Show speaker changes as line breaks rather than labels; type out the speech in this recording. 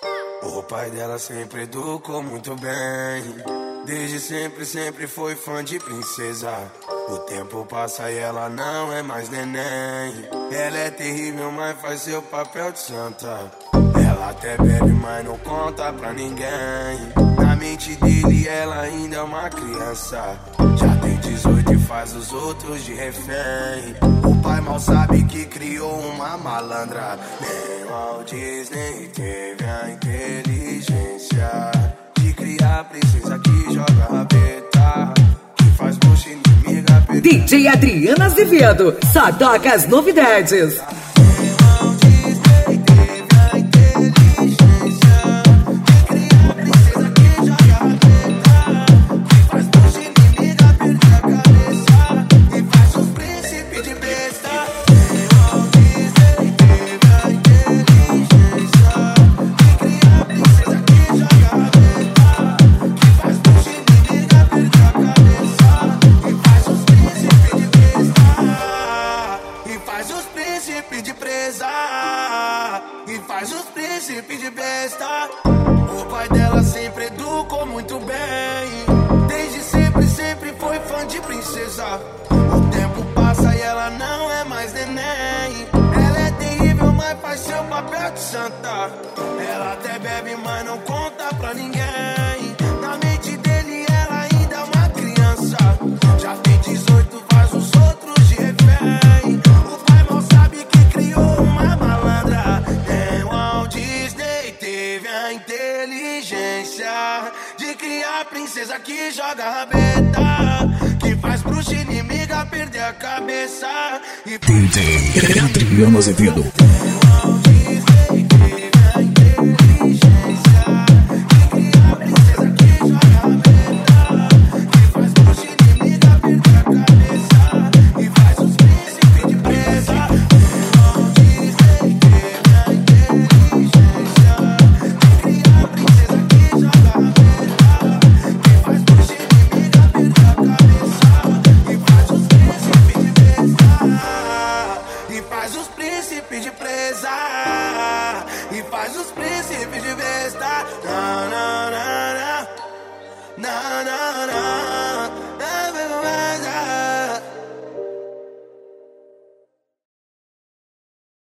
O pai dela sempre educou muito bem. Desde sempre foi fã de princesa. O tempo passa e ela não é mais neném. Ela é terrível, mas faz seu papel de santa. Ela até bebe, mas não conta pra ninguém. Na mente dele ela ainda é uma criança. Já tem 18 e faz os outros de refém. O pai mal sabe que criou uma malandra. Nem Walt Disney teve a inteligência de criar princesa que joga rabeta, que faz bucha inimiga.
DJ Adriana Azevedo, só toca as novidades.
E faz os príncipes de besta. O pai dela sempre educou muito bem. Desde sempre foi fã de princesa. O tempo passa e ela não é mais neném. Ela é terrível, mas faz seu papel de santa. Ela até bebe, mas não conta pra ninguém. Na mente dele ela ainda é uma criança. Já tem 18, faz os outros de refém. O pai mal sabe que criou uma malandra. Nem Walt Disney teve a inteligência de criar princesa que joga rabeta, que faz bruxa inimiga perder a cabeça.
DJ Adriana Azevedo.